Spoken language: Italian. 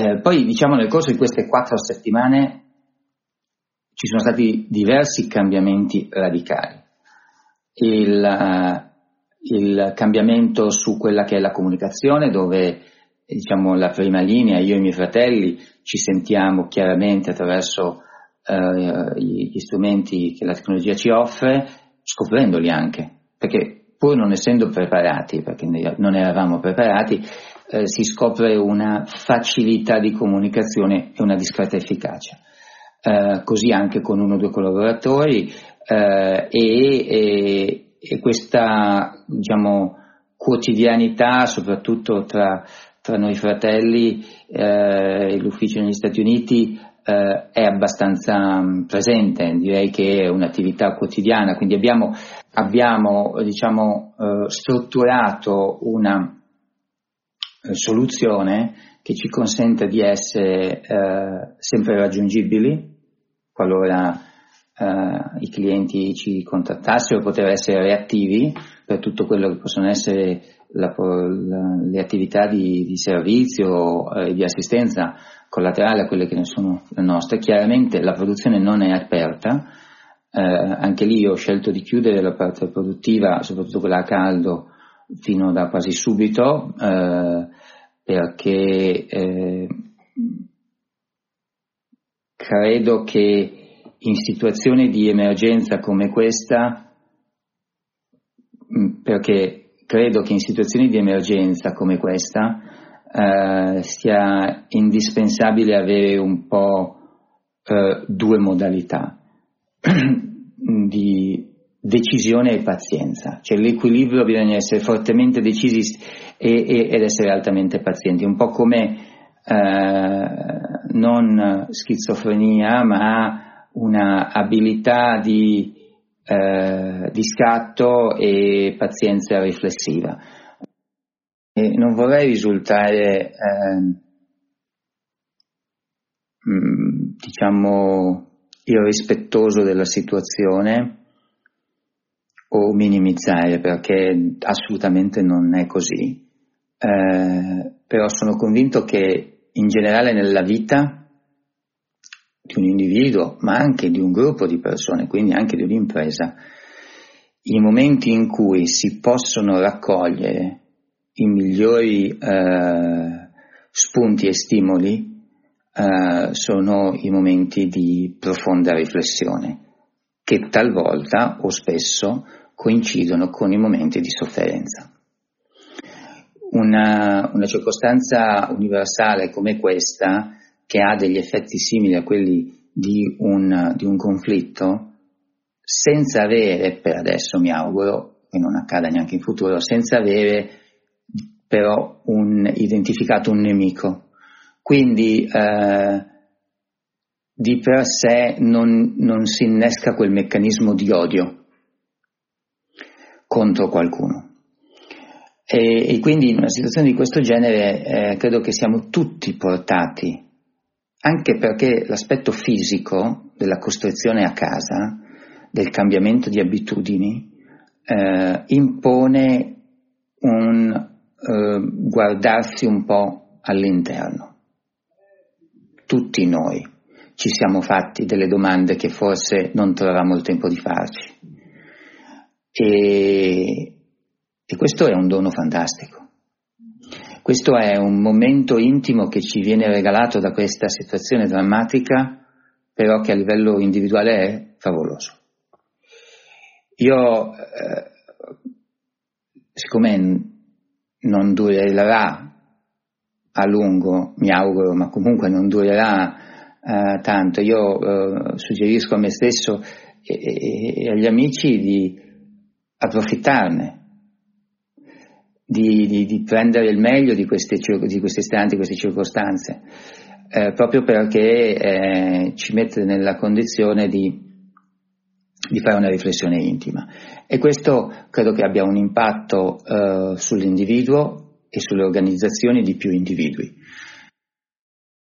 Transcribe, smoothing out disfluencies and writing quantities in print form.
Poi diciamo nel corso di queste 4 settimane ci sono stati diversi cambiamenti radicali. Il cambiamento su quella che è la comunicazione, dove diciamo la prima linea, io e i miei fratelli ci sentiamo chiaramente attraverso gli strumenti che la tecnologia ci offre, scoprendoli anche, perché pur non essendo preparati, perché non eravamo preparati, si scopre una facilità di comunicazione e una discreta efficacia. Così anche con 1 o 2 collaboratori, e questa diciamo quotidianità, soprattutto tra noi fratelli, l'ufficio negli Stati Uniti è abbastanza presente, direi che è un'attività quotidiana, quindi abbiamo diciamo strutturato una soluzione che ci consente di essere sempre raggiungibili qualora i clienti ci contattassero, poter essere reattivi per tutto quello che possono essere le attività di servizio e di assistenza collaterale a quelle che ne sono le nostre. Chiaramente la produzione non è aperta, anche lì ho scelto di chiudere la parte produttiva, soprattutto quella a caldo, fino da quasi subito, perché credo che in situazioni di emergenza come questa, sia indispensabile avere un po' 2 modalità di decisione e pazienza, cioè l'equilibrio, bisogna essere fortemente decisi ed essere altamente pazienti, un po' come non schizofrenia ma una abilità di scatto e pazienza riflessiva. E non vorrei risultare diciamo irrispettoso della situazione o minimizzare, perché assolutamente non è così, però sono convinto che in generale nella vita di un individuo, ma anche di un gruppo di persone, quindi anche di un'impresa, i momenti in cui si possono raccogliere i migliori spunti e stimoli sono i momenti di profonda riflessione, che talvolta o spesso coincidono con i momenti di sofferenza. Una circostanza universale come questa, che ha degli effetti simili a quelli di un conflitto, senza avere, per adesso mi auguro che non accada neanche in futuro, senza avere però identificato un nemico. Quindi di per sé non si innesca quel meccanismo di odio contro qualcuno. E quindi in una situazione di questo genere credo che siamo tutti portati, anche perché l'aspetto fisico della costrizione a casa, del cambiamento di abitudini, impone un guardarsi un po' all'interno. Tutti noi ci siamo fatti delle domande che forse non trovavamo il tempo di farci. E questo è un dono fantastico. Questo è un momento intimo che ci viene regalato da questa situazione drammatica, però che a livello individuale è favoloso. Io, siccome non durerà a lungo, mi auguro, ma comunque non durerà tanto, io suggerisco a me stesso e agli amici di approfittarne, di prendere il meglio di questi istanti, queste circostanze, proprio perché ci mette nella condizione di fare una riflessione intima. E questo credo che abbia un impatto sull'individuo e sulle organizzazioni di più individui.